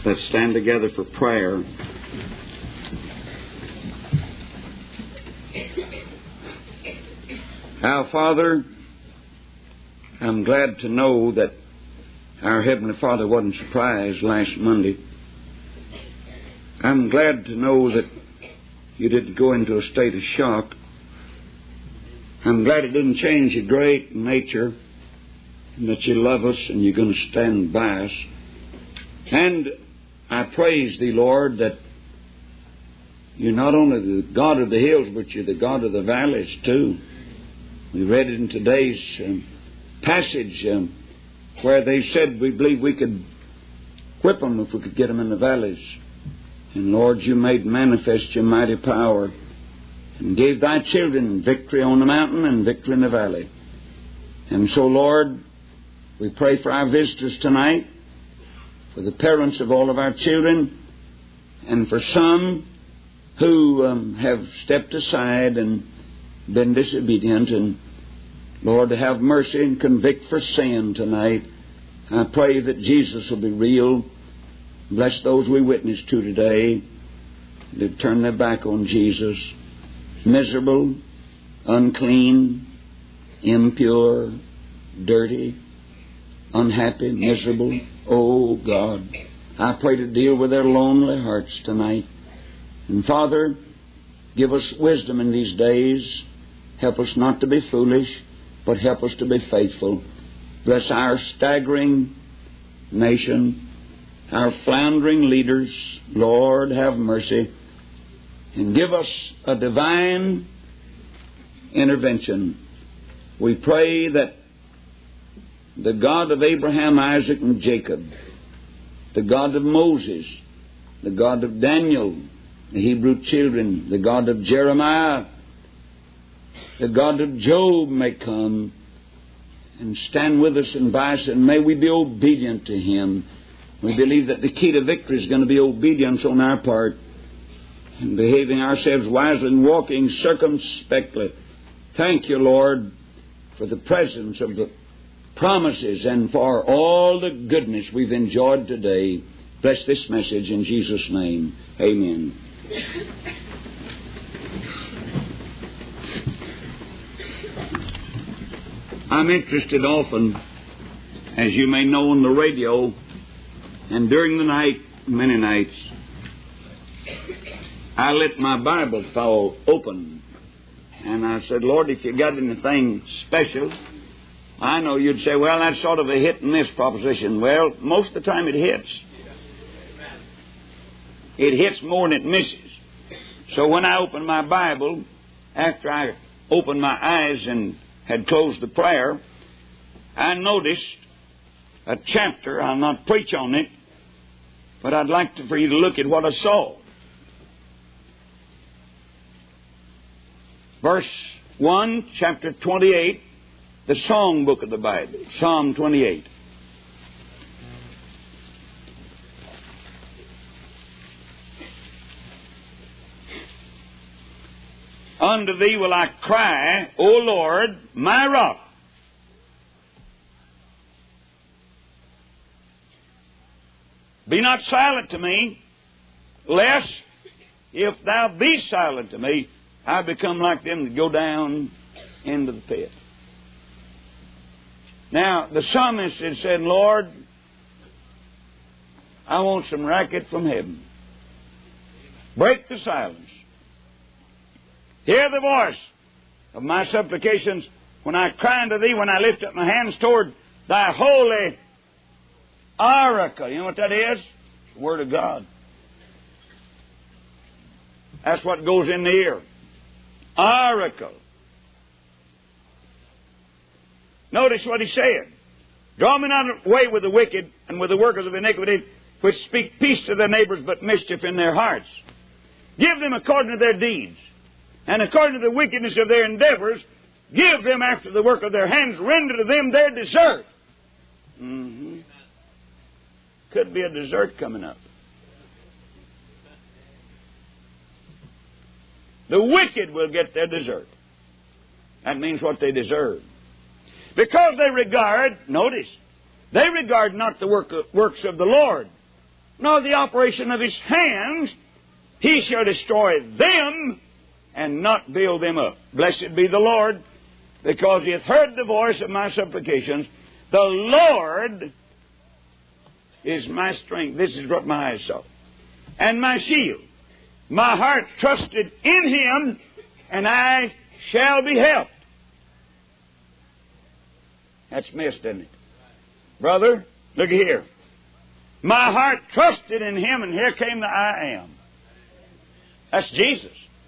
Let's stand together for prayer. Our Father, I'm glad to know that our Heavenly Father wasn't surprised last Monday. I'm glad to know that you didn't go into a state of shock. I'm glad it didn't change your great nature, and that you love us and you're going to stand by us. And I praise Thee, Lord, that you're not only the God of the hills, but you're the God of the valleys, too. We read it in today's passage where they said we believe we could whip them if we could get them in the valleys. And, Lord, you made manifest your mighty power and gave Thy children victory on the mountain and victory in the valley. And so, Lord, we pray for our visitors tonight, for the parents of all of our children, and for some who have stepped aside and been disobedient. And, Lord, to have mercy and convict for sin tonight. I pray that Jesus will be real. Bless those we witness to today. They've turned their back on Jesus. Miserable, unclean, impure, dirty, unhappy, miserable. Oh, God, I pray to deal with their lonely hearts tonight. And, Father, give us wisdom in these days. Help us not to be foolish, but help us to be faithful. Bless our staggering nation, our floundering leaders. Lord, have mercy. And give us a divine intervention. We pray that the God of Abraham, Isaac, and Jacob, the God of Moses, the God of Daniel, the Hebrew children, the God of Jeremiah, the God of Job may come and stand with us and by us, and may we be obedient to Him. We believe that the key to victory is going to be obedience on our part, and behaving ourselves wisely and walking circumspectly. Thank you, Lord, for the presence of the promises and for all the goodness we've enjoyed today. Bless this message in Jesus' name. Amen. I'm interested often, as you may know, on the radio, and during the night, many nights, I let my Bible fall open. And I said, Lord, if you got anything special, I know you'd say, well, that's sort of a hit and miss proposition. Well, most of the time it hits. It hits more than it misses. So when I opened my Bible, after I opened my eyes and had closed the prayer, I noticed a chapter. I'll not preach on it, but I'd like for you to look at what I saw. Verse 1, chapter 28, the song book of the Bible, Psalm 28. Unto Thee will I cry, O Lord, my rock. Be not silent to me, lest, if Thou be silent to me, I become like them that go down into the pit. Now, the psalmist is saying, Lord, I want some racket from heaven. Break the silence. Hear the voice of my supplications when I cry unto Thee, when I lift up my hands toward Thy holy oracle. You know what that is? The Word of God. That's what goes in the ear. Oracle. Notice what he said. Draw me not away with the wicked and with the workers of iniquity, which speak peace to their neighbors, but mischief in their hearts. Give them according to their deeds, and according to the wickedness of their endeavors, give them after the work of their hands, render to them their desert. Could be a desert coming up. The wicked will get their desert. That means what they deserve. Because they regard, notice, they regard not the works of the Lord. nor the operation of his hands, he shall destroy them and not build them up. Blessed be the Lord, because he hath heard the voice of my supplications. The Lord is my strength. This is what my eyes saw. And my shield. My heart trusted in him, and I shall be helped. That's missed, isn't it? Brother, look here. My heart trusted in him, and here came the I am. That's Jesus.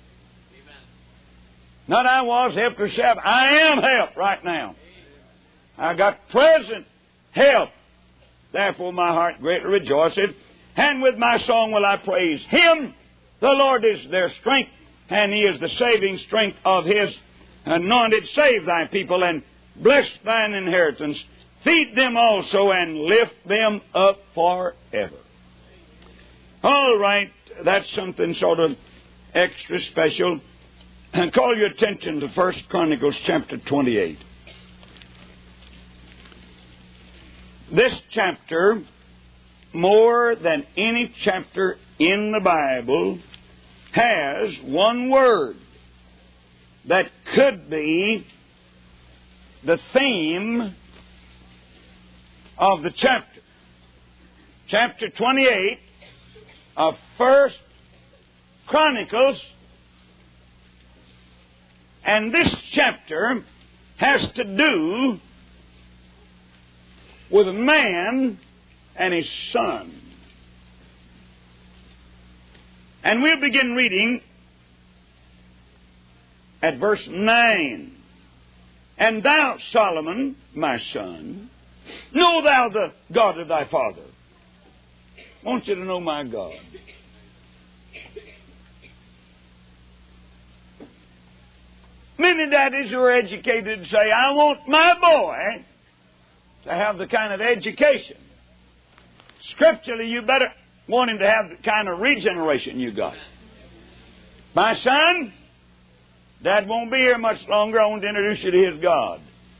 Not I was helped or shall. I am helped right now. I got present help. Therefore my heart greatly rejoiceth, and with my song will I praise him. The Lord is their strength, and he is the saving strength of his anointed. Save thy people, and bless thine inheritance. Feed them also, and lift them up forever. All right, that's something sort of extra special. And call your attention to 1 Chronicles chapter 28. This chapter, more than any chapter in the Bible, has one word that could be the theme of the chapter. Chapter 28 of 1 Chronicles. And this chapter has to do with a man and his son. And we'll begin reading at verse 9. And thou, Solomon, my son, know thou the God of thy father. I want you to know my God. Many daddies who are educated say, I want my boy to have the kind of education. Scripturally, you better want him to have the kind of regeneration you got. My son, Dad won't be here much longer. I want to introduce you to his God.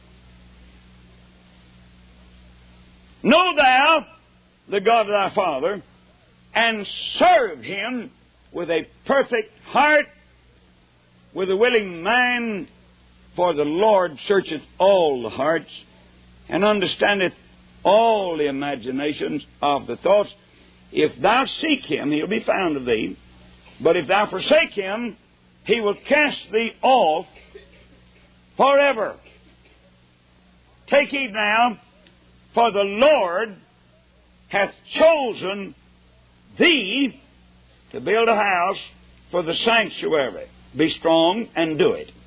Know thou the God of thy father, and serve him with a perfect heart, with a willing mind, for the Lord searcheth all the hearts, and understandeth all the imaginations of the thoughts. If thou seek him, he'll be found of thee. But if thou forsake him, he will cast thee off forever. Take heed now, for the Lord hath chosen thee to build a house for the sanctuary. Be strong and do it.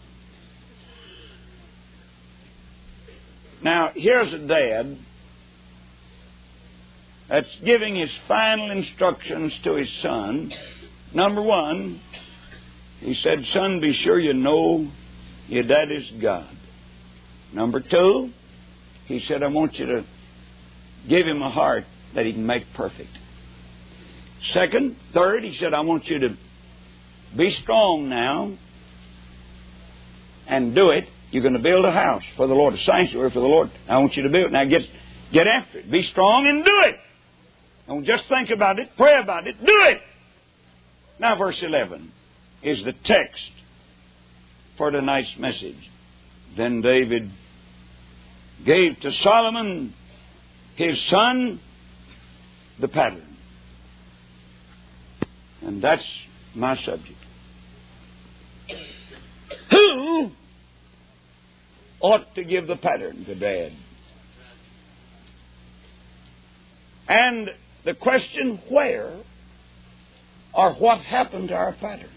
Now, here's a dad that's giving his final instructions to his son. Number one, he said, son, be sure you know your daddy's God. Number two, he said, I want you to give him a heart that he can make perfect. Third, he said, I want you to be strong now and do it. You're going to build a house for the Lord, a sanctuary for the Lord. I want you to build it. Now get after it. Be strong and do it. Don't just think about it. Pray about it. Do it. Now verse 11 is the text for tonight's message. Then David gave to Solomon, his son, the pattern. And that's my subject. Who ought to give the pattern to Dad? And the question, where or what happened to our pattern?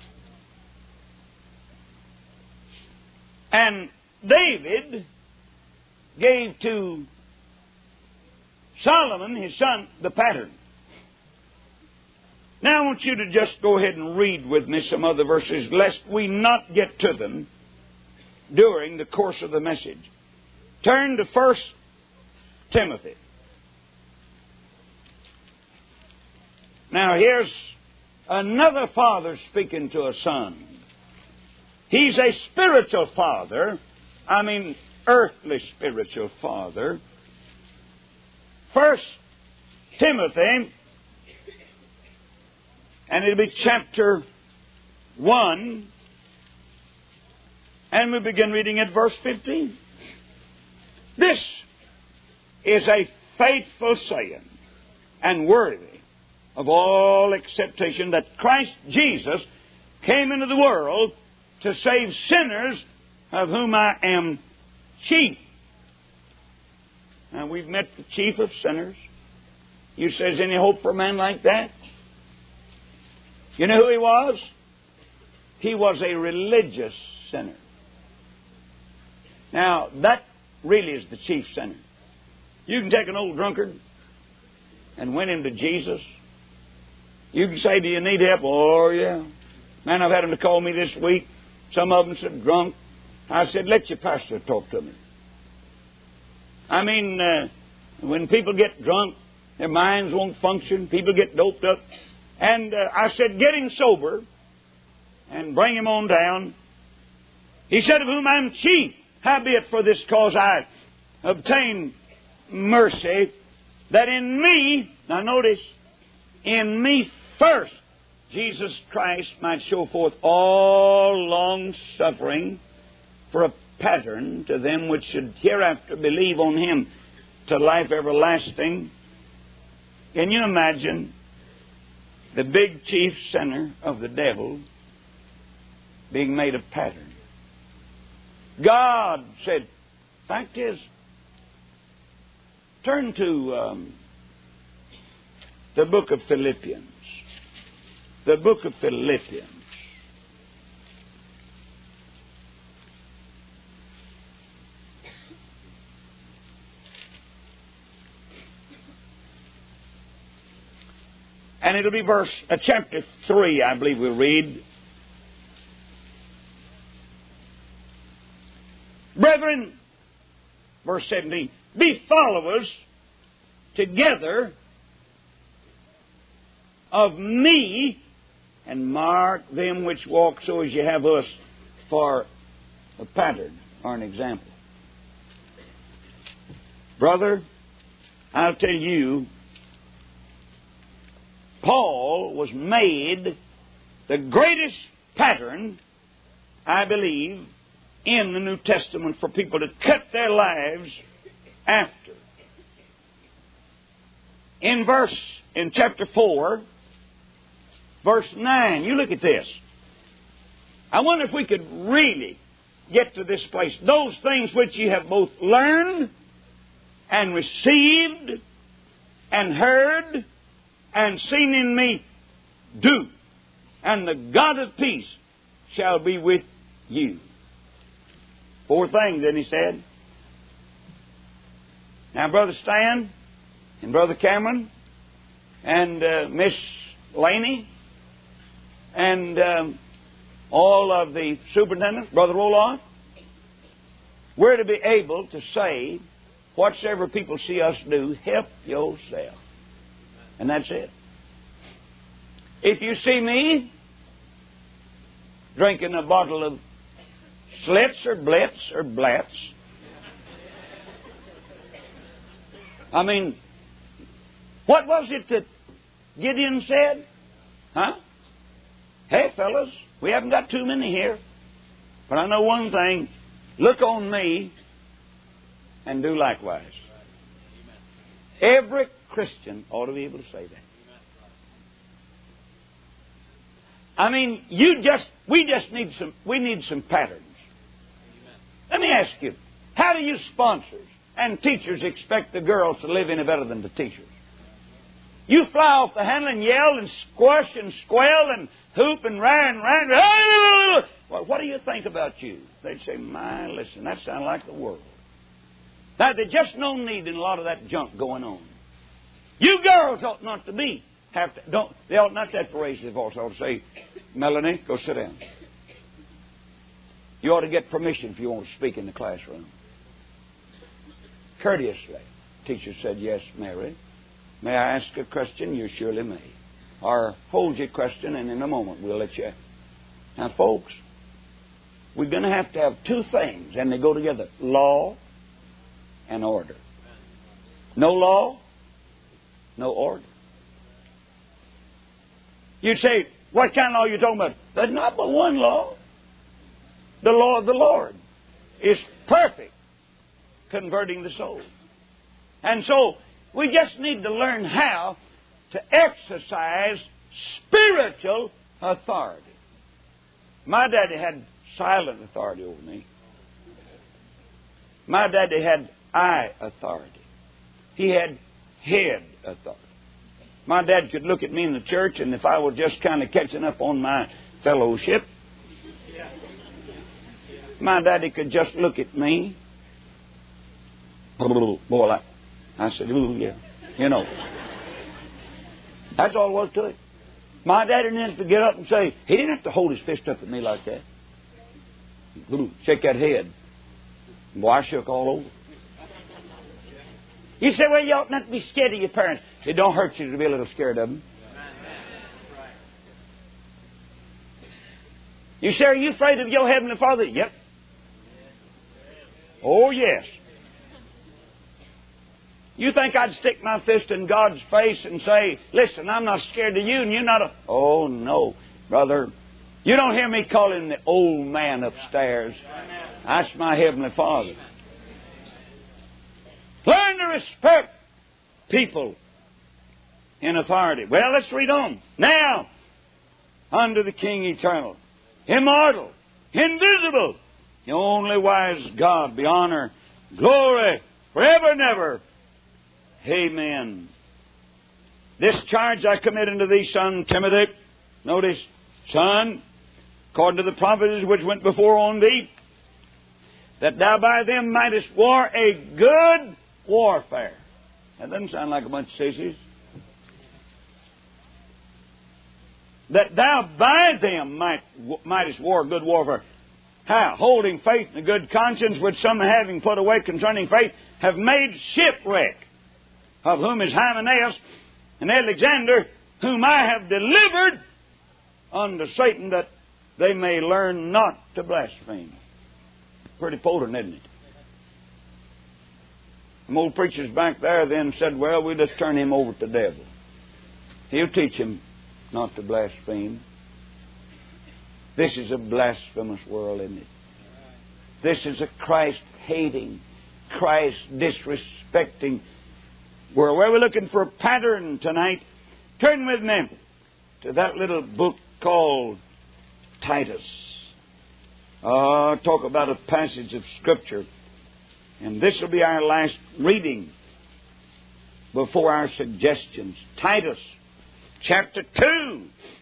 And David gave to Solomon, his son, the pattern. Now I want you to just go ahead and read with me some other verses, lest we not get to them during the course of the message. Turn to 1 Timothy. Now here's another father speaking to a son. He's a spiritual father. I mean, earthly spiritual father. 1 Timothy And it'll be chapter 1. And we begin reading at verse 15. This is a faithful saying and worthy of all acceptation that Christ Jesus came into the world to save sinners, of whom I am chief. Now, we've met the chief of sinners. You say, is any hope for a man like that? You know who he was? He was a religious sinner. Now, that really is the chief sinner. You can take an old drunkard and win him to Jesus. You can say, do you need help? Oh, yeah. Man, I've had them to call me this week. Some of them said drunk. I said, let your pastor talk to me. I mean, when people get drunk, their minds won't function. People get doped up. And I said, get him sober and bring him on down. He said, of whom I am chief. Howbeit for this cause I obtain mercy, that in me, now notice, in me first, Jesus Christ might show forth all long suffering for a pattern to them which should hereafter believe on Him to life everlasting. Can you imagine the big chief sinner of the devil being made a pattern? God said, fact is, turn to the book of Philippians. The book of Philippians. And it'll be chapter 3, I believe we'll read. Brethren, verse 17, be followers together of me, and mark them which walk so as you have us for a pattern or an example. Brother, I'll tell you, Paul was made the greatest pattern, I believe, in the New Testament for people to cut their lives after. In chapter 4, verse 9, you look at this. I wonder if we could really get to this place. Those things which ye have both learned and received and heard and seen in me, do, and the God of peace shall be with you. 4 things, then he said. Now, Brother Stan and Brother Cameron and Miss Laney and all of the superintendents, Brother Roloff, we're to be able to say, whatsoever people see us do, help yourself. And that's it. If you see me drinking a bottle of Schlitz or Blitz or Blatz, I mean, what was it that Gideon said? Huh? Hey, fellas, we haven't got too many here. But I know one thing. Look on me and do likewise. Every Christian ought to be able to say that. I mean, we need some patterns. Let me ask you, how do you sponsors and teachers expect the girls to live any better than the teachers? You fly off the handle and yell and squash and squeal and hoop and run. Well, what do you think about you? They'd say, my, listen, that sounds like the world. Now, there's just no need in a lot of that junk going on. You girls ought not to be. They ought not to have to raise their voice. They ought to say, Melanie, go sit down. You ought to get permission if you want to speak in the classroom. Courteously. Teacher said, yes, Mary. May I ask a question? You surely may. Or hold your question, and in a moment we'll let you. Now, folks, we're going to have 2 things, and they go together. Law and order. No law, no order. You say, what kind of law are you talking about? There's not but one law. The law of the Lord is perfect, converting the soul. And so, we just need to learn how to exercise spiritual authority. My daddy had silent authority over me. My daddy had eye authority. He had head authority. My dad could look at me in the church, and if I was just kind of catching up on my fellowship, my daddy could just look at me. Boy, I said, ooh, yeah. You know. That's all there was to it. My daddy didn't have to get up and say, he didn't have to hold his fist up at me like that. Shake that head. Boy, I shook all over. You say, well, you ought not to be scared of your parents. It don't hurt you to be a little scared of them. You say, are you afraid of your Heavenly Father? Yep. Oh, yes. You think I'd stick my fist in God's face and say, listen, I'm not scared of you and you're not a... Oh, no, brother. You don't hear me call him the old man upstairs. That's my Heavenly Father. Learn to respect people in authority. Well, let's read on. Now, unto the King eternal, immortal, invisible, the only wise God, be honor, glory, forever and ever. Amen. This charge I commit unto thee, son Timothy. Notice, son, according to the prophecies which went before on thee, that thou by them mightest war a good warfare. That doesn't sound like a bunch of sissies. That thou by them mightest war a good warfare. How? Holding faith and a good conscience, which some having put away concerning faith, have made shipwreck, of whom is Hymenaeus and Alexander, whom I have delivered unto Satan, that they may learn not to blaspheme. Pretty potent, isn't it? Some old preachers back there then said, well, we'll just turn him over to the devil. He'll teach him not to blaspheme. This is a blasphemous world, isn't it? This is a Christ-hating, Christ-disrespecting world. Well, we're looking for a pattern tonight. Turn with me to that little book called Titus. Talk about a passage of Scripture. And this will be our last reading before our suggestions. Titus, chapter 2,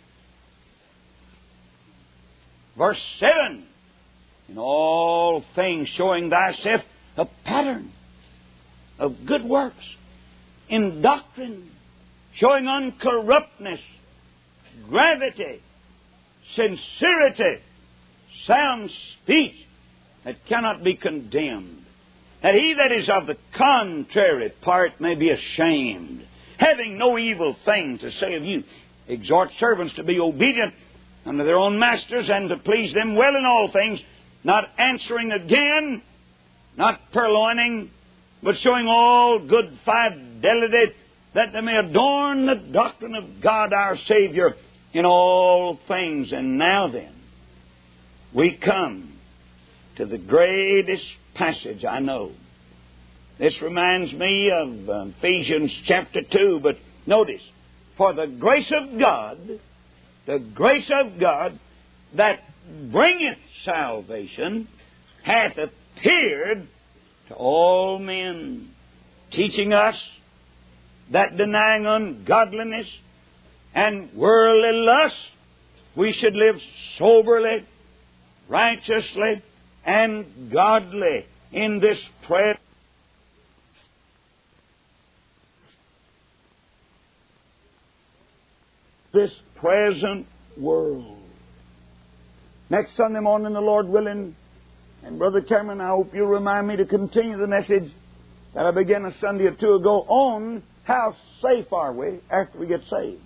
verse 7. In all things showing thyself a pattern of good works, in doctrine, showing uncorruptness, gravity, sincerity, sound speech that cannot be condemned, that he that is of the contrary part may be ashamed, having no evil thing to say of you. Exhort servants to be obedient unto their own masters, and to please them well in all things, not answering again, not purloining, but showing all good fidelity, that they may adorn the doctrine of God our Savior in all things. And now then, we come to the greatest passage I know. This reminds me of Ephesians chapter 2, but notice, for the grace of God that bringeth salvation hath appeared to all men, teaching us that denying ungodliness and worldly lust, we should live soberly, righteously, and godly in this present world. Next Sunday morning, the Lord willing, and Brother Cameron, I hope you'll remind me to continue the message that I began a Sunday or two ago on how safe are we after we get saved.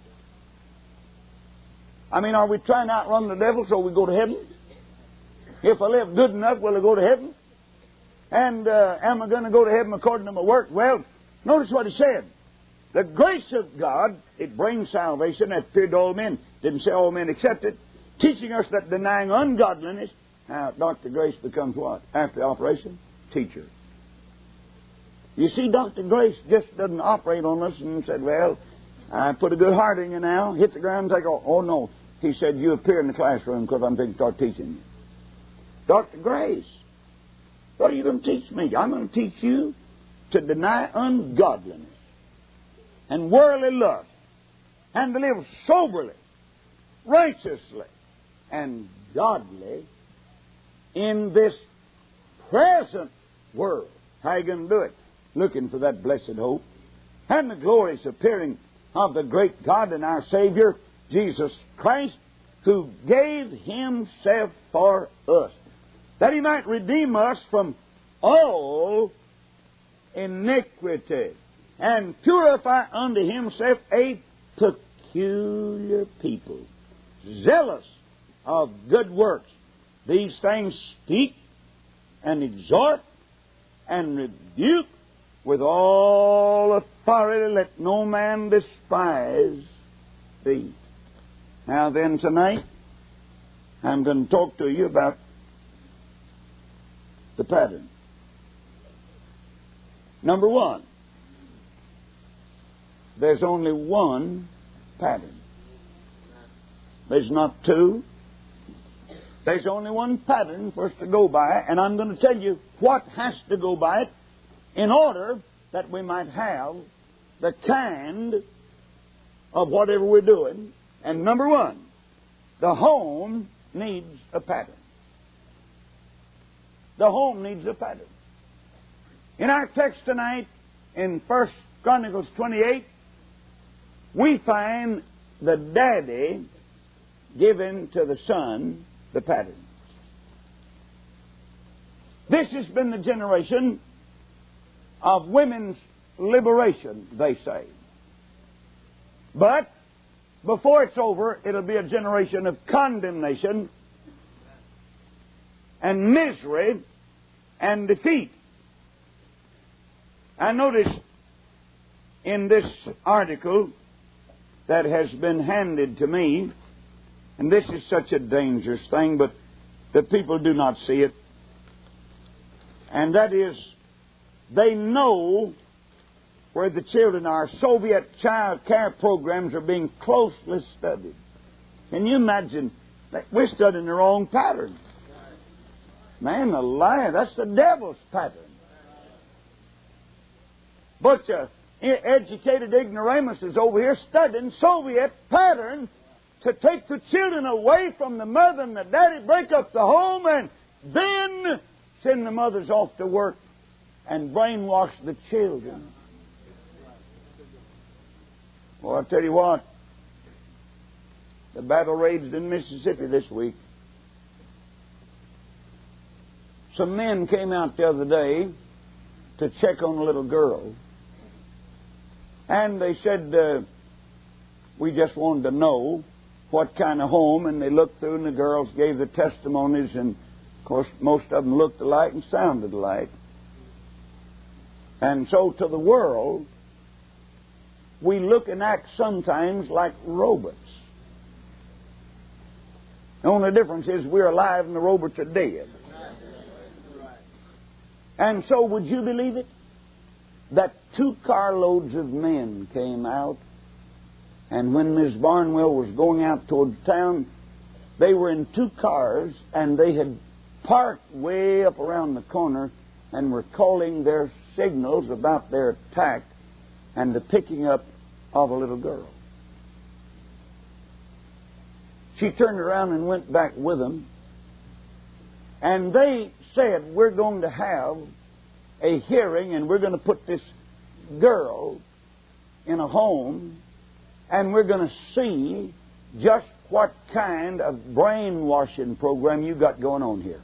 I mean, are we trying to outrun the devil so we go to heaven? If I live good enough, will I go to heaven? And am I going to go to heaven according to my work? Well, notice what he said. The grace of God, it brings salvation that appeared to all men. Didn't say all men accept it. Teaching us that denying ungodliness. Now, Dr. Grace becomes what? After the operation? Teacher. You see, Dr. Grace just doesn't operate on us and said, well, I put a good heart in you now, hit the ground and take off. Oh, no. He said, you appear in the classroom because I'm going to start teaching you. Dr. Grace, what are you going to teach me? I'm going to teach you to deny ungodliness and worldly lust and to live soberly, righteously, and godly in this present world. How are you going to do it? Looking for that blessed hope and the glorious appearing of the great God and our Savior, Jesus Christ, who gave Himself for us, that He might redeem us from all iniquity and purify unto Himself a peculiar people, zealous of good works. These things speak and exhort and rebuke with all authority. Let no man despise thee. Now then, tonight, I'm going to talk to you about the pattern. Number one, there's only one pattern. There's not two. There's only one pattern for us to go by, and I'm going to tell you what has to go by it in order that we might have the kind of whatever we're doing. And number one, the home needs a pattern. The home needs a pattern. In our text tonight, in 1 Chronicles 28, we find the daddy giving to the son the pattern. This has been the generation of women's liberation, they say. But before it's over, it'll be a generation of condemnation and misery and defeat. I noticed in this article that has been handed to me, and this is such a dangerous thing, but the people do not see it, and that is, they know where the children are. Soviet child care programs are being closely studied. Can you imagine? We're studying the wrong pattern. Man alive, that's the devil's pattern. Bunch of educated ignoramuses over here studying Soviet pattern to take the children away from the mother and the daddy, break up the home, and then send the mothers off to work and brainwash the children. Well, I'll tell you what. The battle raged in Mississippi this week. Some men came out the other day to check on a little girl. And they said, we just wanted to know what kind of home. And they looked through and the girls gave the testimonies. And, of course, most of them looked alike and sounded alike. And so to the world, we look and act sometimes like robots. The only difference is we're alive and the robots are dead. And so would you believe it? That 2 carloads of men came out, and when Miss Barnwell was going out towards town, they were in 2 cars, and they had parked way up around the corner and were calling their signals about their attack and the picking up of a little girl. She turned around and went back with them, and they said, we're going to have a hearing, and we're going to put this girl in a home, and we're going to see just what kind of brainwashing program you got going on here.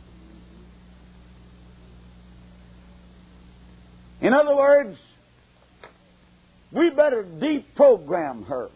In other words, we better deprogram her.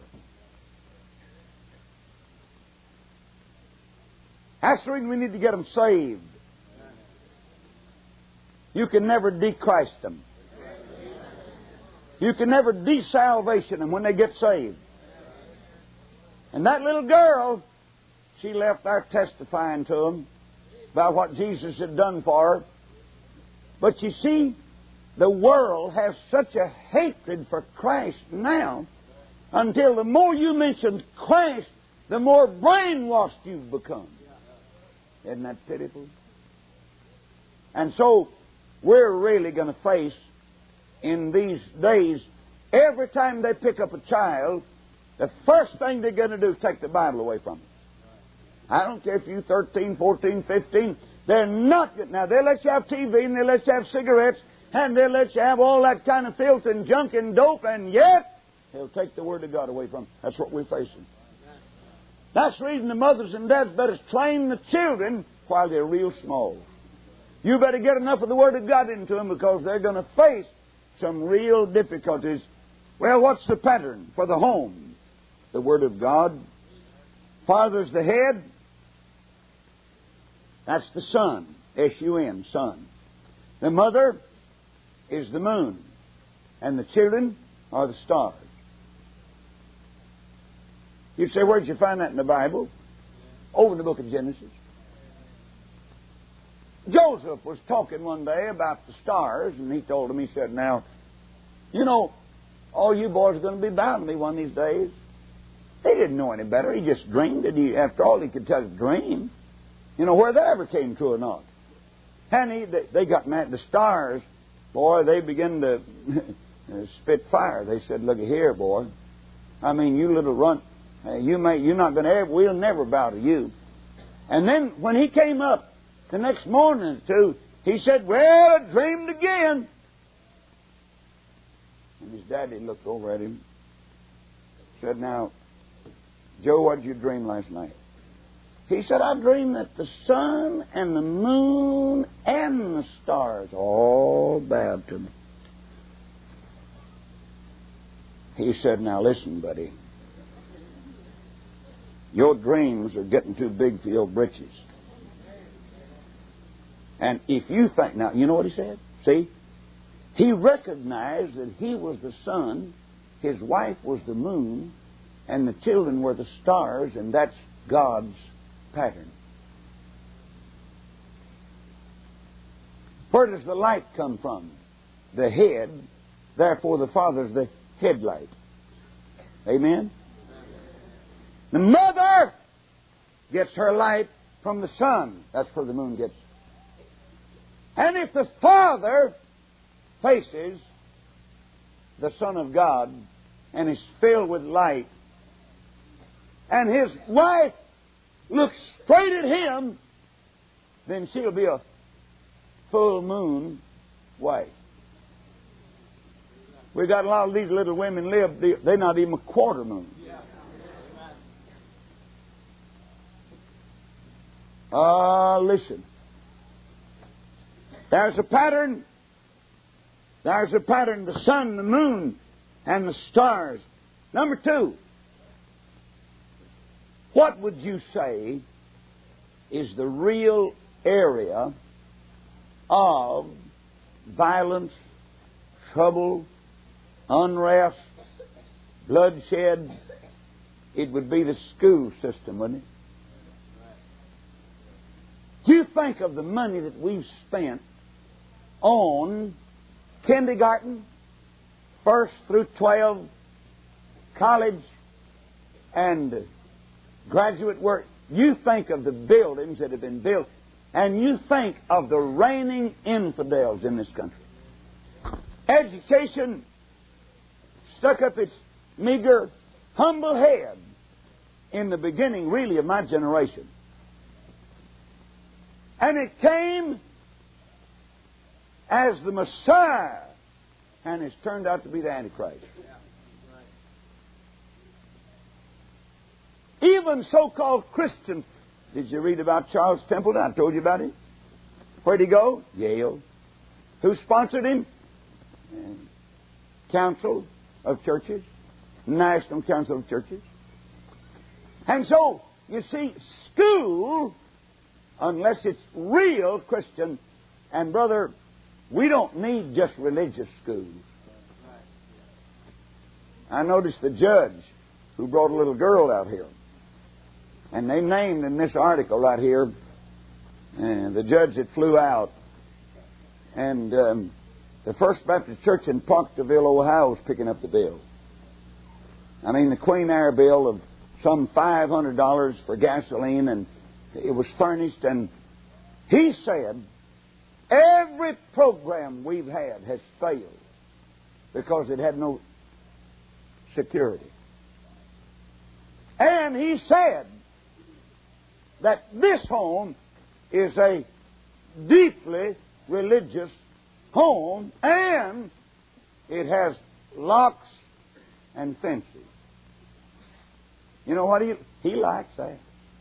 That's the reason we need to get them saved. You can never de-Christ them. You can never desalvation them when they get saved. And that little girl, she left there testifying to them about what Jesus had done for her. But you see, the world has such a hatred for Christ now, until the more you mention Christ, the more brainwashed you've become. Isn't that pitiful? And so, we're really going to face, in these days, every time they pick up a child, the first thing they're going to do is take the Bible away from them. I don't care if you're 13, 14, 15. They're not good. Now, they'll let you have TV, and they'll let you have cigarettes, and they'll let you have all that kind of filth and junk and dope, and yet they'll take the Word of God away from them. That's what we're facing. That's the reason the mothers and dads better train the children while they're real small. You better get enough of the Word of God into them, because they're going to face some real difficulties. Well, what's the pattern for the home? The Word of God. Father's the head. That's the sun. S-U-N, sun. The mother is the moon. And the children are the stars. You say, where'd you find that in the Bible? Over in the book of Genesis. Joseph was talking one day about the stars, and he told them, he said, now, you know, all you boys are going to be bound to me one of these days. They didn't know any better. He just dreamed it. After all, he could tell a dream. You know, whether that ever came true or not. And they got mad. The stars, boy, they began to spit fire. They said, look here, boy. I mean, you little runt. You're not going to ever, we'll never bow to you. And then when he came up the next morning or two, he said, well, I dreamed again. And his daddy looked over at him, said, now, Joe, what did you dream last night? He said, I dreamed that the sun and the moon and the stars all bowed to me. He said, now listen, buddy. Your dreams are getting too big for your britches. And if you think... Now, you know what he said? See? He recognized that he was the sun, his wife was the moon, and the children were the stars, and that's God's pattern. Where does the light come from? The head. Therefore, the Father's the headlight. Amen? The mother gets her light from the sun. That's where the moon gets. And if the Father faces the Son of God and is filled with light, and his wife looks straight at him, then she'll be a full moon wife. We got a lot of these little women live, they're not even a quarter moon. Listen. There's a pattern. There's a pattern. The sun, the moon, and the stars. Number 2. What would you say is the real area of violence, trouble, unrest, bloodshed? It would be the school system, wouldn't it? Do you think of the money that we've spent on kindergarten, 1st through 12, college, and graduate work? You think of the buildings that have been built, and you think of the reigning infidels in this country. Education stuck up its meager, humble head in the beginning, really, of my generation. And it came as the Messiah, and it's turned out to be the Antichrist. Even so-called Christians. Did you read about Charles Templeton? I told you about him. Where'd he go? Yale. Who sponsored him? Council of Churches. National Council of Churches. And so, you see, school, unless it's real Christian, and brother, we don't need just religious schools. I noticed the judge who brought a little girl out here. And they named in this article right here the judge that flew out. And the First Baptist Church in Proctorville, Ohio was picking up the bill. I mean, the Queen Air bill of some $500 for gasoline, and it was furnished. And he said, every program we've had has failed because it had no security. And he said that this home is a deeply religious home, and it has locks and fences. You know what he likes that.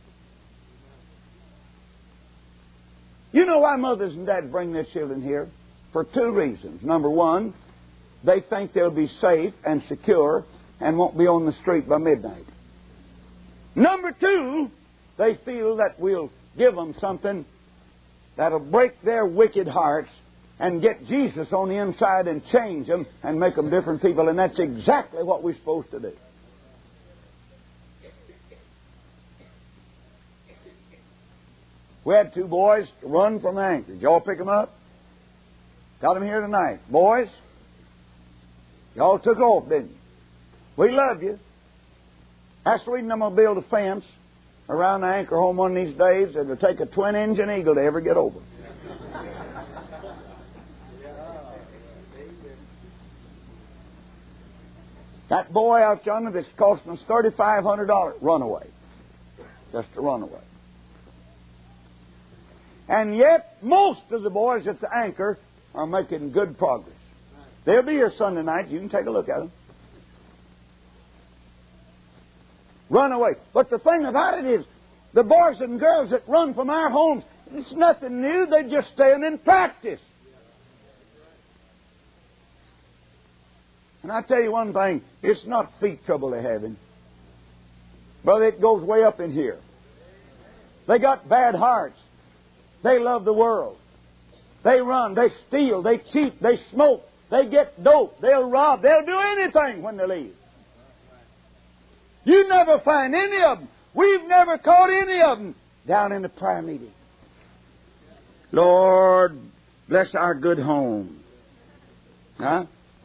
You know why mothers and dads bring their children here? For two reasons. Number one, they think they'll be safe and secure and won't be on the street by midnight. Number two, they feel that we'll give them something that'll break their wicked hearts and get Jesus on the inside and change them and make them different people. And that's exactly what we're supposed to do. We had two boys run from the anchor. Did y'all pick them up? Got them here tonight. Boys, y'all took off, didn't you? We love you. That's the reason I'm going to build a fence around the anchor home one of these days. It'll take a twin-engine Eagle to ever get over. That boy out yonder that's costing us $3,500, runaway. Just a runaway. And yet, most of the boys at the anchor are making good progress. They'll be here Sunday night. You can take a look at them. Run away. But the thing about it is, the boys and girls that run from our homes, it's nothing new. They're just staying in practice. And I tell you one thing, it's not feet trouble they're having. Brother, it goes way up in here. They got bad hearts. They love the world. They run, they steal, they cheat, they smoke, they get dope, they'll rob, they'll do anything when they leave. You never find any of them. We've never caught any of them down in the prayer meeting. Lord, bless our good home. Huh?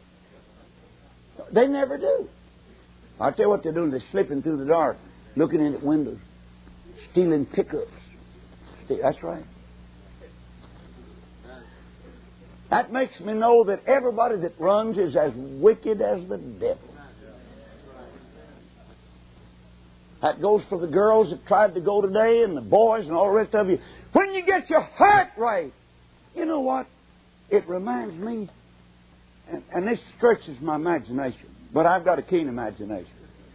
They never do. I'll tell you what they're doing. They're slipping through the dark, looking in at windows, stealing pickups. That's right. That makes me know that everybody that runs is as wicked as the devil. That goes for the girls that tried to go today and the boys and all the rest of you. When you get your heart right, you know what? It reminds me, and this stretches my imagination, but I've got a keen imagination.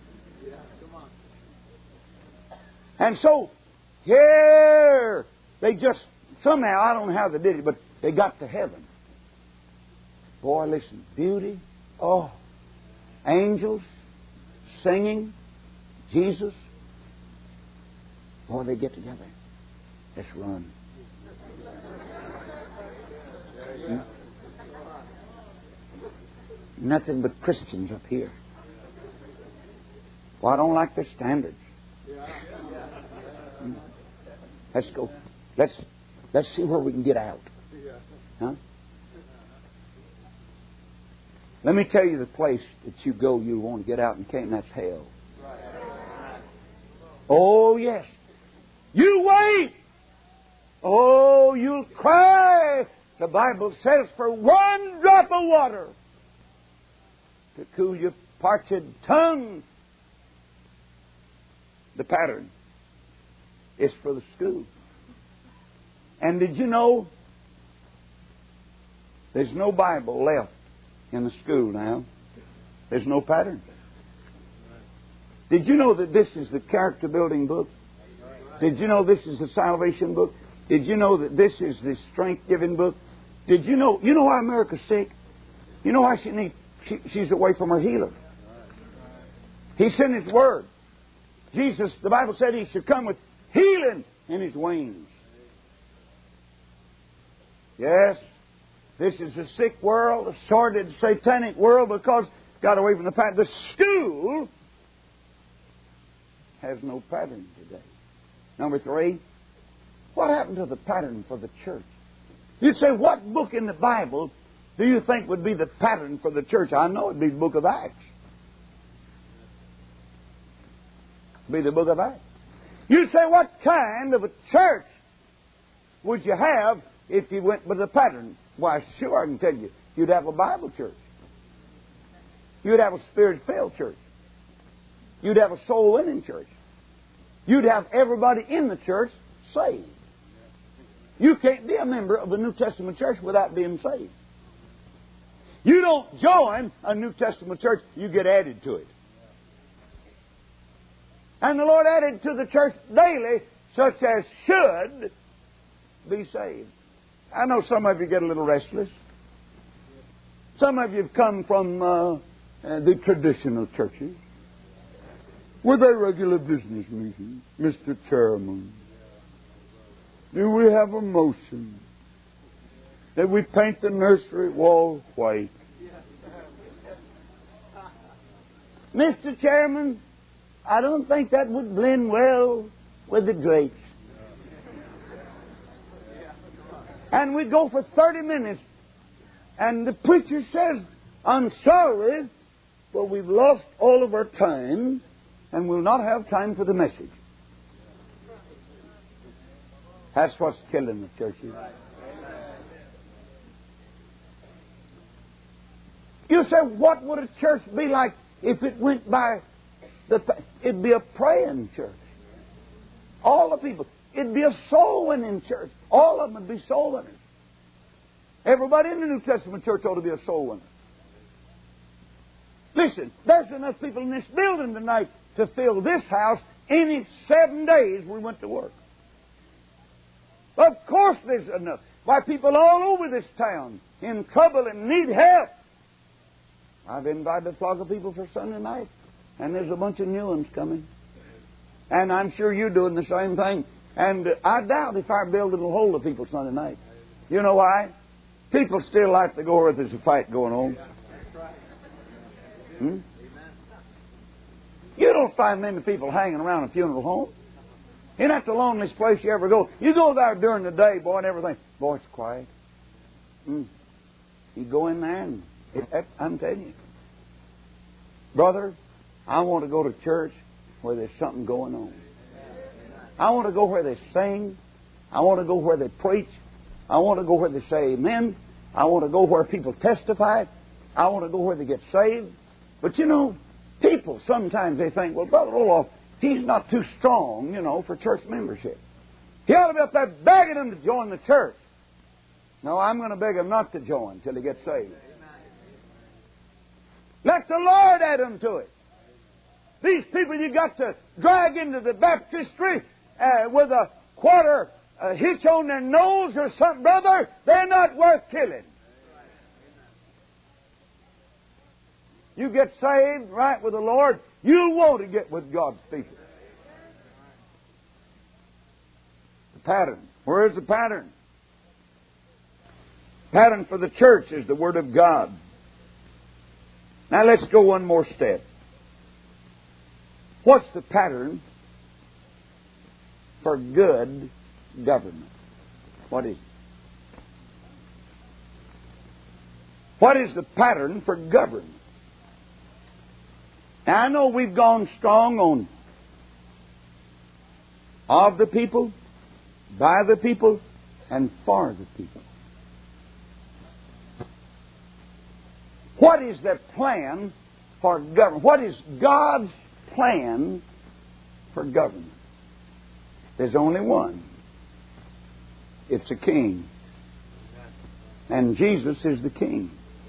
And so, here, they just, somehow, I don't know how they did it, but they got to heaven. Boy, listen, beauty, oh, angels, singing, Jesus. Boy, they get together. Let's run. Nothing but Christians up here. Well, I don't like their standards. Let's go. Let's see where we can get out. Huh? Let me tell you the place that you go, you want to get out and can't, and that's hell. Oh, yes. You wait. Oh, you'll cry. The Bible says for one drop of water to cool your parched tongue. The pattern is for the school. And did you know there's no Bible left in the school now? There's no pattern. Did you know that this is the character building book? Did you know this is the salvation book? Did you know that this is the strength giving book? Did you know why America's sick? You know why she's away from her healer? He sent His Word. Jesus, the Bible said He should come with healing in His wings. Yes, this is a sick world, a sordid, satanic world, because got away from the pattern. The school has no pattern today. Number 3, what happened to the pattern for the church? You'd say, what book in the Bible do you think would be the pattern for the church? I know it'd be the book of Acts. It'd be the book of Acts. You say, what kind of a church would you have if you went by the pattern? Why, sure, I can tell you. You'd have a Bible church. You'd have a Spirit-filled church. You'd have a soul-winning church. You'd have everybody in the church saved. You can't be a member of a New Testament church without being saved. You don't join a New Testament church, you get added to it. And the Lord added to the church daily such as should be saved. I know some of you get a little restless. Some of you have come from the traditional churches with a regular business meeting. Mr. Chairman, do we have a motion that we paint the nursery wall white? Mr. Chairman, I don't think that would blend well with the drapes. And we go for 30 minutes, and the preacher says, I'm sorry, but we've lost all of our time, and we'll not have time for the message. That's what's killing the churches. You say, what would a church be like if it went by it'd be a praying church. All the people. It'd be a soul-winning church. All of them would be soul winners. Everybody in the New Testament church ought to be a soul winner. Listen, there's enough people in this building tonight to fill this house any 7 days we went to work. Of course there's enough. Why, people all over this town in trouble and need help. I've invited a flock of people for Sunday night, and there's a bunch of new ones coming. And I'm sure you're doing the same thing. And I doubt if our building will hold the people Sunday night. You know why? People still like to go where there's a fight going on. You don't find many people hanging around a funeral home. Isn't that the loneliest place you ever go? You go there during the day, boy, and everything. Boy, it's quiet. You go in there, and I'm telling you. Brother, I want to go to church where there's something going on. I want to go where they sing. I want to go where they preach. I want to go where they say amen. I want to go where people testify. I want to go where they get saved. But you know, people sometimes they think, well, Brother Olaf, he's not too strong, for church membership. He ought to be up there begging them to join the church. No, I'm going to beg him not to join till he gets saved. Let the Lord add him to it. These people you got to drag into the baptistry with a quarter hitch on their nose or something, brother, they're not worth killing. You get saved right with the Lord, you want to get with God's people. The pattern. Where is the pattern? Pattern for the church is the Word of God. Now let's go one more step. What's the pattern for good government? What is it? What is the pattern for government? Now I know we've gone strong on of the people, by the people, and for the people. What is the plan for government? What is God's plan for government? There's only one. It's a king. And Jesus is the king.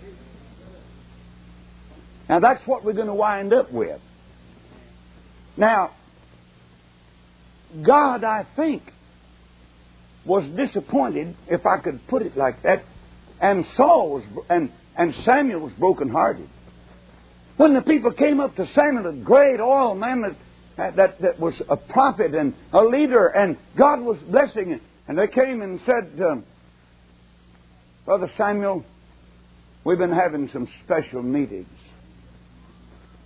Now that's what we're going to wind up with. Now, God, I think, was disappointed, if I could put it like that, and Saul was, and Samuel was brokenhearted. When the people came up to Samuel, a great oil man that was a prophet and a leader, and God was blessing him, and they came and said, Brother Samuel, we've been having some special meetings.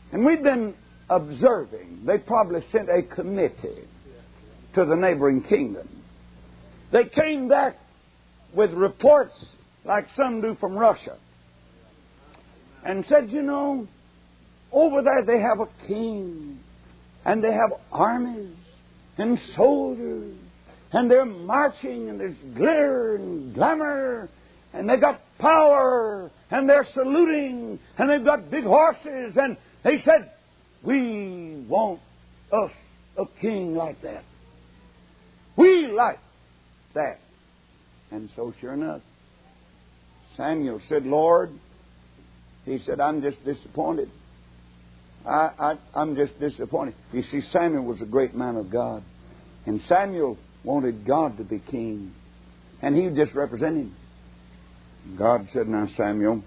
And we've been observing. They probably sent a committee to the neighboring kingdom. They came back with reports like some do from Russia and said, you know, over there they have a king and they have armies and soldiers and they're marching and there's glitter and glamour and they've got power and they're saluting and they've got big horses, and they said, we want us a king like that. We like that. And so sure enough, Samuel said, Lord, he said, I'm just disappointed. I'm just disappointed. You see, Samuel was a great man of God. And Samuel wanted God to be king. And he just represented him. God said, now, Samuel,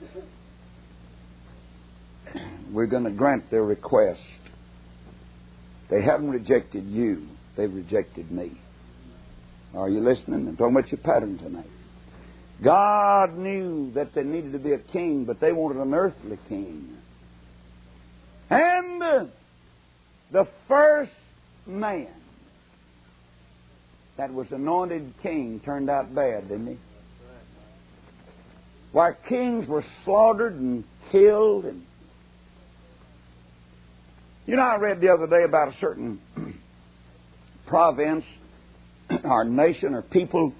we're going to grant their request. They haven't rejected you. They've rejected me. Are you listening? I'm talking about your pattern tonight. God knew that there needed to be a king, but they wanted an earthly king. And the first man that was anointed king turned out bad, didn't he? Why, kings were slaughtered and killed. And you know, I read the other day about a certain province or nation or people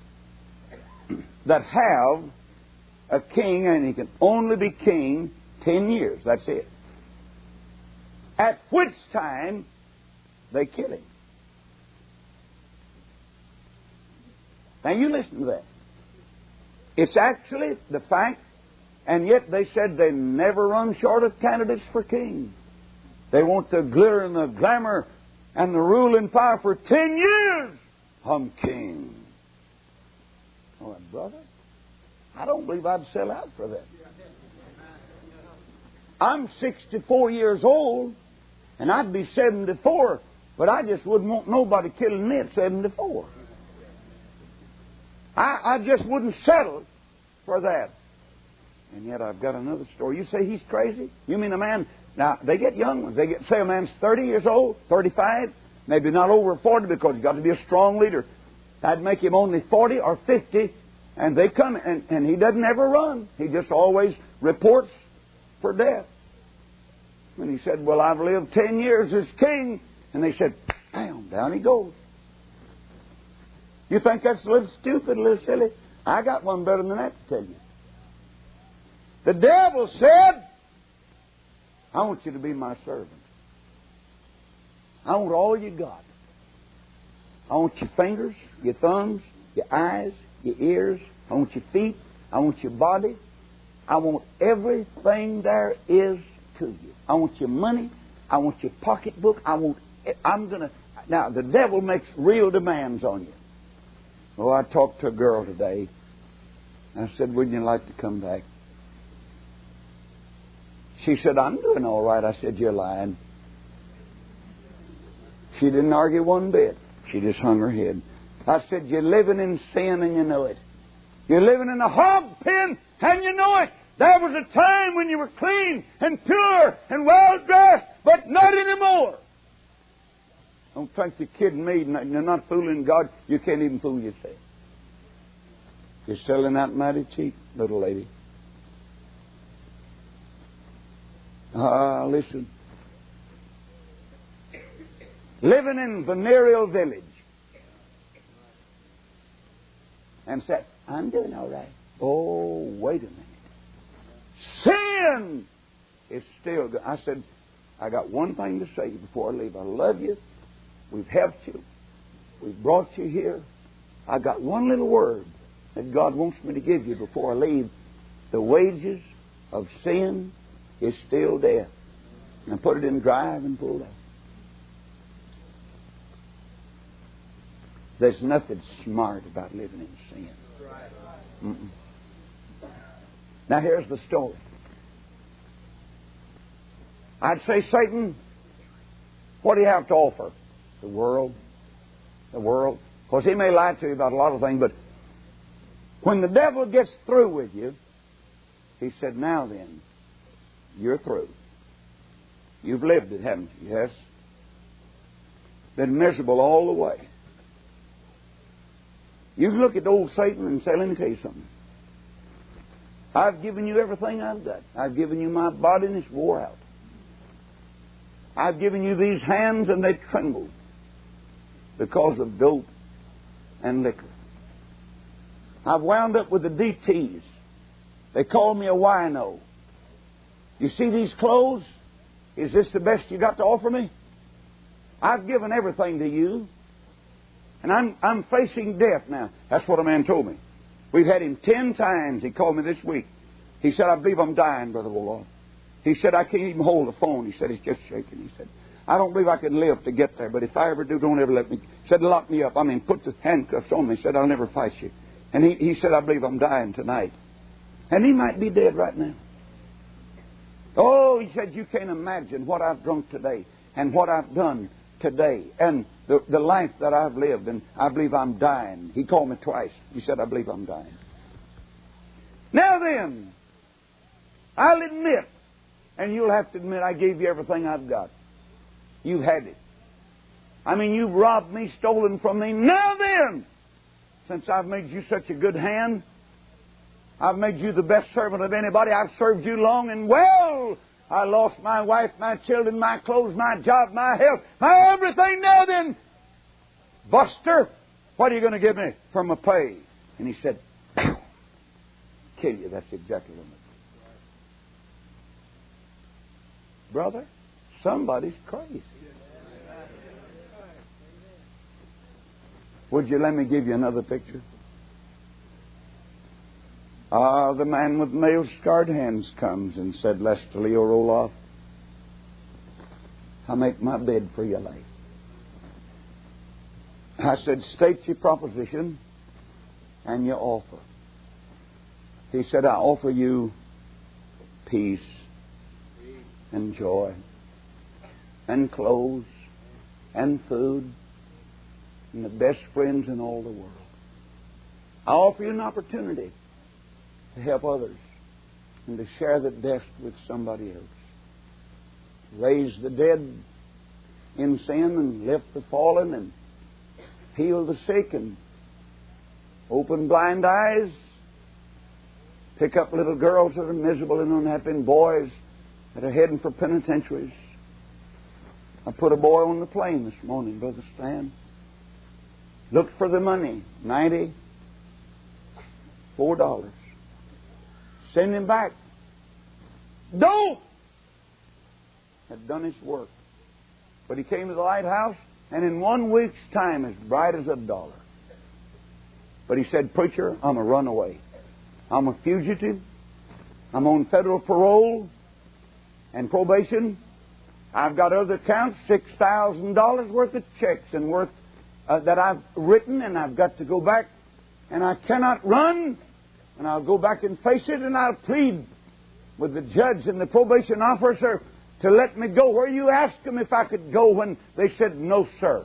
that have a king, and he can only be king 10 years. That's it. At which time they kill him. Now you listen to that. It's actually the fact, and yet they said they never run short of candidates for king. They want the glitter and the glamour and the rule and power for 10 years. I'm king. Oh, brother, I don't believe I'd sell out for that. I'm 64 years old, and I'd be 74, but I just wouldn't want nobody killing me at 74. I just wouldn't settle for that. And yet I've got another story. You say he's crazy? You mean a man... Now, they get young ones. They get, say a man's 30 years old, 35, maybe not over 40 because he's got to be a strong leader. That'd make him only 40 or 50, and they come, and he doesn't ever run. He just always reports for death. And he said, well, I've lived 10 years as king. And they said, bam, down he goes. You think that's a little stupid, a little silly? I got one better than that to tell you. The devil said, I want you to be my servant. I want all you got. I want your fingers, your thumbs, your eyes, your ears. I want your feet. I want your body. I want everything there is to you. I want your money. I want your pocketbook. Now, the devil makes real demands on you. Oh, I talked to a girl today. I said, wouldn't you like to come back? She said, I'm doing all right. I said, you're lying. She didn't argue one bit. She just hung her head. I said, you're living in sin and you know it. You're living in a hog pen and you know it. There was a time when you were clean and pure and well-dressed, but not anymore. Don't think you're kidding me. You're not fooling God. You can't even fool yourself. You're selling out mighty cheap, little lady. Listen. Living in venereal village. And said, I'm doing all right. Oh, wait a minute. Sin is still good. I said, I got one thing to say before I leave. I love you. We've helped you. We've brought you here. I got one little word that God wants me to give you before I leave. The wages of sin is still death. And put it in drive and pull out. There's nothing smart about living in sin. Mm-mm. Now here's the story. I'd say, Satan, what do you have to offer? The world. The world. Of course, he may lie to you about a lot of things, but when the devil gets through with you, he said, now then, you're through. You've lived it, haven't you? Yes. Been miserable all the way. You can look at old Satan and say, let me tell you something. I've given you everything I've got. I've given you my body and it's wore out. I've given you these hands and they tremble because of dope and liquor. I've wound up with the DTs. They call me a wino. You see these clothes? Is this the best you got to offer me? I've given everything to you. And I'm facing death now. That's what a man told me. We've had him 10 times. He called me this week. He said, I believe I'm dying, Brother Roloff. He said, I can't even hold the phone. He said, it's just shaking. He said, I don't believe I can live to get there, but if I ever do, don't ever let me. He said, lock me up. I mean, put the handcuffs on me. He said, I'll never fight you. And he said, I believe I'm dying tonight. And he might be dead right now. Oh, he said, you can't imagine what I've drunk today and what I've done today and the life that I've lived, and I believe I'm dying. He called me twice. He said, I believe I'm dying. Now then, I'll admit, and you'll have to admit, I gave you everything I've got. You've had it. I mean, you've robbed me, stolen from me. Now then, since I've made you such a good hand, I've made you the best servant of anybody. I've served you long and well. I lost my wife, my children, my clothes, my job, my health, my everything. Now then, Buster, what are you going to give me for my pay? And he said, kill you. That's exactly what I meant. Brother, somebody's crazy. Would you let me give you another picture? The man with nail-scarred hands comes and said, Lester Leo Roloff, I make my bid for your life. I said, state your proposition and your offer. He said, I offer you peace and joy and clothes and food and the best friends in all the world. I offer you an opportunity to help others and to share the death with somebody else. Raise the dead in sin and lift the fallen and heal the sick and open blind eyes. Pick up little girls that are miserable and unhappy and boys that are heading for penitentiaries. I put a boy on the plane this morning, Brother Stan. Looked for the money, $94. Send him back. Dope! Had done his work. But he came to the lighthouse, and in 1 week's time, as bright as $1. But he said, Preacher, I'm a runaway. I'm a fugitive. I'm on federal parole and probation. I've got other accounts, $6,000 worth of checks and worth that I've written, and I've got to go back, and I cannot run. And I'll go back and face it, and I'll plead with the judge and the probation officer to let me go. Where you asked them if I could go when they said, no, sir.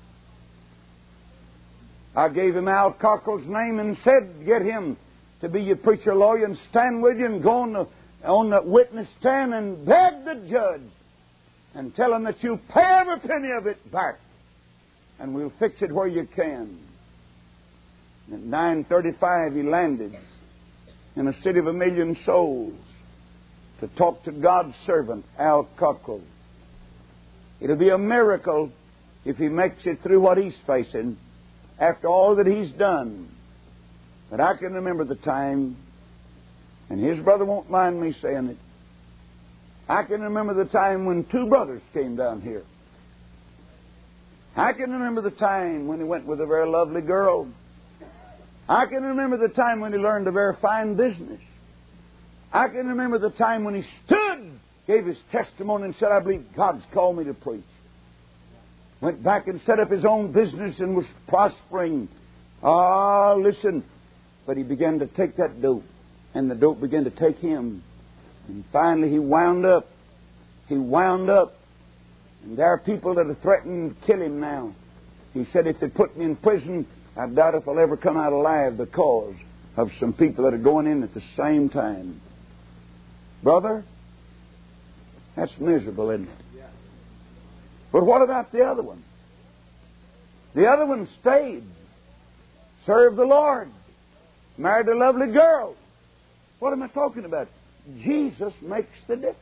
I gave him Al Cockrell's name and said, get him to be your preacher lawyer and stand with you and go on the witness stand and beg the judge and tell him that you pay every penny of it back and we'll fix it where you can. And at 9:35 he landed in a city of 1 million souls to talk to God's servant, Al Cockrell. It'll be a miracle if he makes it through what he's facing after all that he's done. But I can remember the time, and his brother won't mind me saying it, I can remember the time when 2 brothers came down here. I can remember the time when he went with a very lovely girl. I can remember the time when he learned a very fine business. I can remember the time when he stood, gave his testimony and said, I believe God's called me to preach. Went back and set up his own business and was prospering. Ah, listen. But he began to take that dope, and the dope began to take him. And finally he wound up. He wound up. And there are people that are threatening to kill him now. He said, if they put me in prison, I doubt if I'll ever come out alive because of some people that are going in at the same time. Brother, That's miserable, isn't it? But what about the other one? The other one stayed, served the Lord, married a lovely girl. What am I talking about? Jesus makes the difference.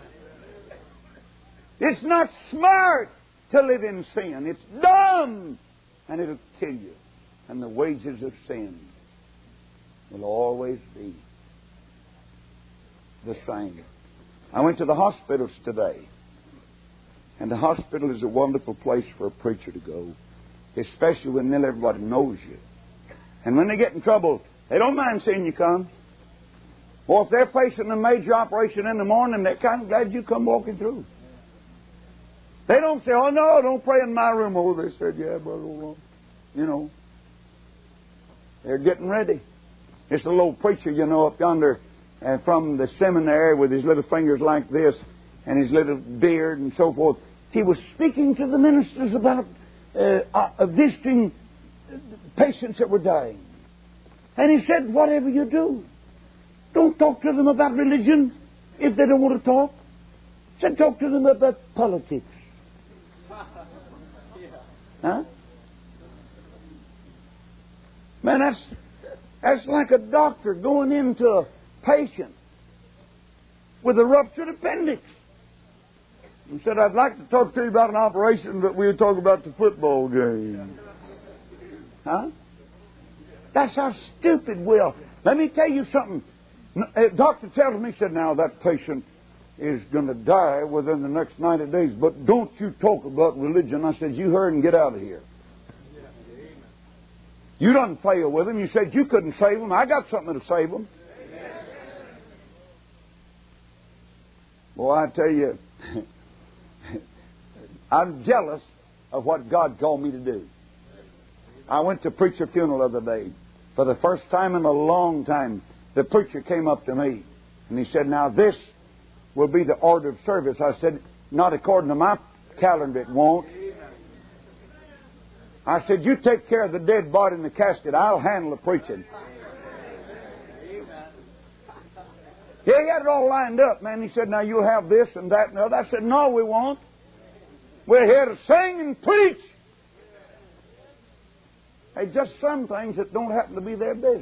It's not smart to live in sin. It's dumb, and it'll kill you. And the wages of sin will always be the same. I went to the hospitals today, and the hospital is a wonderful place for a preacher to go, especially when nearly everybody knows you. And when they get in trouble, they don't mind seeing you come. Or if they're facing a major operation in the morning, they're kind of glad you come walking through. They don't say, oh, no, don't pray in my room. Oh, they said, yeah, brother. Well, you know, they're getting ready. It's a little preacher, you know, up yonder from the seminary with his little fingers like this and his little beard and so forth. He was speaking to the ministers about visiting patients that were dying. And he said, whatever you do, don't talk to them about religion if they don't want to talk. He said, talk to them about politics. Huh? Man, that's like a doctor going into a patient with a ruptured appendix. He said, I'd like to talk to you about an operation, but we'll talk about the football game. Huh? That's how stupid we are. Let me tell you something. A doctor tells me, he said, now that patient is going to die within the next 90 days, but don't you talk about religion. I said, you heard and get out of here. You done fail with him. You said you couldn't save him. I got something to save him. Boy, I tell you, I'm jealous of what God called me to do. I went to preach a funeral the other day. For the first time in a long time, the preacher came up to me and he said, now this will be the order of service. I said, not according to my calendar, it won't. I said, you take care of the dead body in the casket. I'll handle the preaching. Yeah, he had it all lined up, man. He said, now you'll have this and that and the other. I said, no, we won't. We're here to sing and preach. Hey, just some things that don't happen to be their business.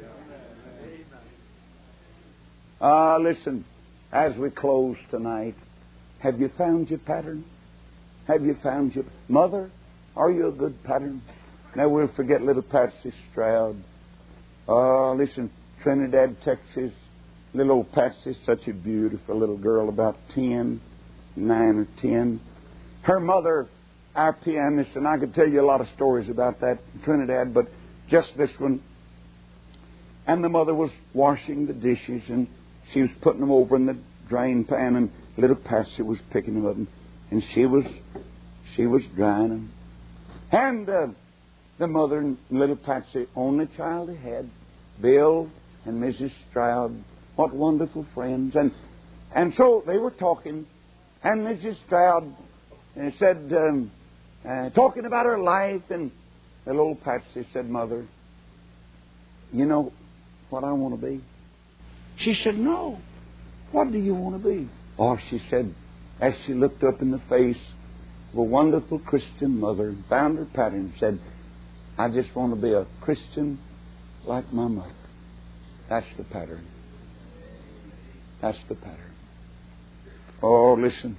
Listen, as we close tonight, have you found your pattern? Have you found your mother? Are you a good pattern? Now we'll forget little Patsy Stroud. Listen, Trinidad, Texas. Little old Patsy, such a beautiful little girl, about 9 or 10. Her mother, our pianist, and I could tell you a lot of stories about that in Trinidad, but just this one. And the mother was washing the dishes, and she was putting them over in the drain pan, and little Patsy was picking them up, and she was drying them. And the mother and little Patsy, only child they had, Bill and Mrs. Stroud, what wonderful friends. And so they were talking, and Mrs. Stroud said, talking about her life, and little old Patsy said, Mother, you know what I want to be? She said, no. What do you want to be? Oh, she said, as she looked up in the face of a wonderful Christian mother and found her pattern, said, I just want to be a Christian like my mother. That's the pattern. That's the pattern. Oh, listen.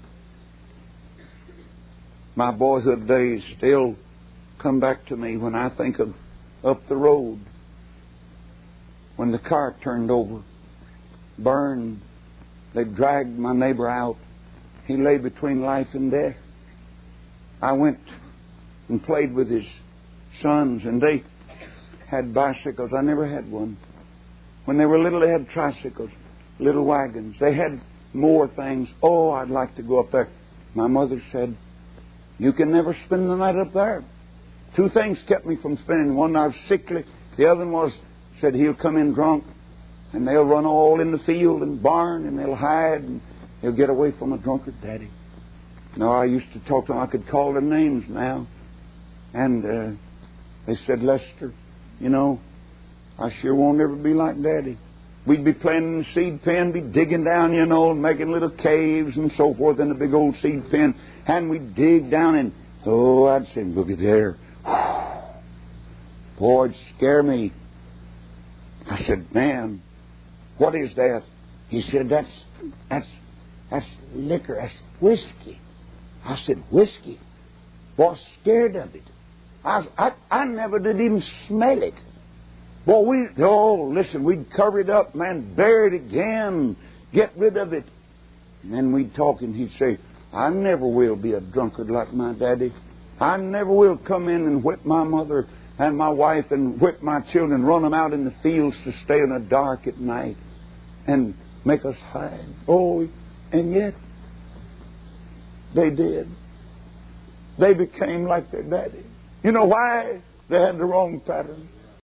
My boyhood days still come back to me when I think of up the road when the car turned over, burned. They dragged my neighbor out. He lay between life and death. I went and played with his sons, and they had bicycles. I never had one. When they were little, they had tricycles, little wagons. They had more things. Oh, I'd like to go up there. My mother said, you can never spend the night up there. 2 things kept me from spending. One, I was sickly. The other one was, said, he'll come in drunk, and they'll run all in the field and barn, and they'll hide, and he'll get away from a drunkard daddy. No, I used to talk to them. I could call their names now. And they said, Lester, you know, I sure won't ever be like Daddy. We'd be playing in the seed pen, be digging down, and making little caves and so forth in the big old seed pen. And we'd dig down and, I'd say, look at there. Boy, it'd scare me. I said, man, what is that? He said, that's liquor, that's whiskey. I said, whiskey? Boy, scared of it. I never did even smell it. Boy, listen, we'd cover it up, man, bury it again, get rid of it. And then we'd talk and he'd say, I never will be a drunkard like my daddy. I never will come in and whip my mother and my wife and whip my children, run them out in the fields to stay in the dark at night and make us hide. And yet, they did. They became like their daddy. You know why? They had the wrong pattern.